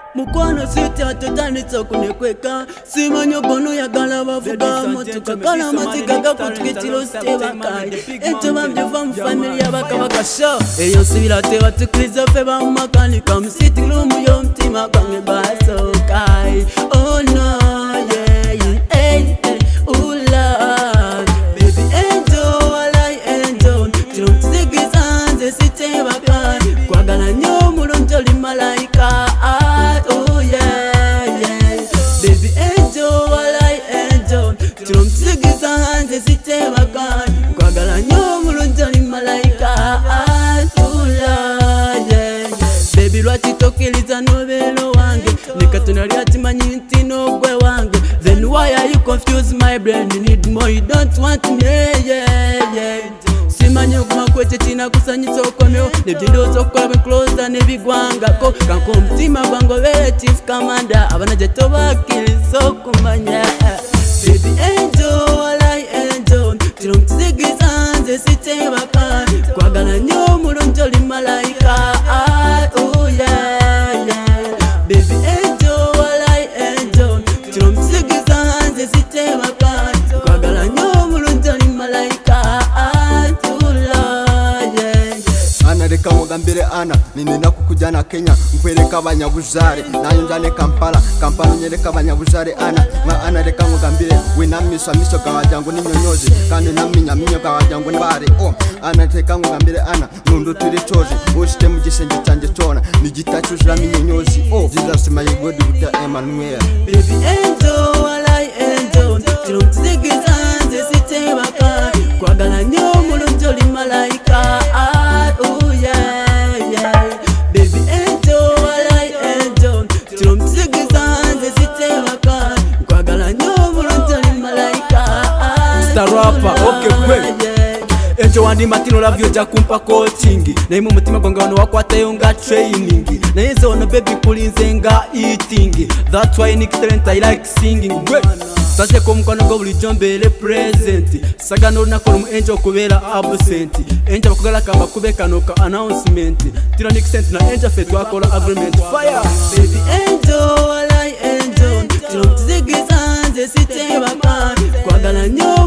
Mukwano siti atotanitsa kunekweka simanyo gono yagala bavuga motuka kala maziga gakutukitiro stebakai eto bambyeva mu family y'abakabaka show eyo nsibira tebatukiriza ffe bamumakanika mu sitting room y'omutima gwange basokai oh no yeah hey ooh love baby angel walai angel tiro mutizigiza nze sitebakai kwagala nnyo mulungi oli malayika kwagala nnyo mulungi oli malayika baby lwaki tokkiriza n'obeera wange ne katonda yali akimanyi nti n'ogwe wange then why are you confuse my brain you need more you don't want me simanyi okuma kwekyo kirina kusanyusa okomewo nebyendowooza okukola bwenclosa nebigwangako kanka omutima gwange obeere chief commander abana gye tobakkiriza okumanya baby angel walai angel tiro mutizigiza nze sitebaka kwagala nnyo mulungi oli malayika baby angel walai angel tiro mutizigiza nze sitebaka kwagala nnyo mulungi oli malayika Reka mugambire ana ninenda kukujana Kenya nkwereka abanyabuzare nayo njane Kampala nyereka abanyabuzare ana reka mugambire winamisa miso kawajangu ninyonyozi kandi naminya minyo kawajangu nibare ana reka mugambire ana nundo turi chozi ushite mu gisenge cyanjye cyona nigitacuzira minyonyozi Jesus my God with Emmanuel baby angel walai angel tiro mutizigiza nze sitebaka kwagala nnyo mulungi oli malayika baby angel walai angel tiro mutizigiza nze sitebaka kwagala nnyo mulungi oli malayika Star rapper okay kwe Ejo wandi matino love yoja kumpa coaching naye mu mutima gwange wano wakwatayo nga training naye zono baby kulinze nga eating that's why Nick talent I like singing Sase ko mukwano go bulijjo mbeere present sagano lunaku lumu angel okubeera absent angel bakugala kamba kube kano ka announcement tiro Nick Cent na angel fe twakola agreement fire baby angel walai angel tiro mutizigiza nze sitebaka kwagala nnyo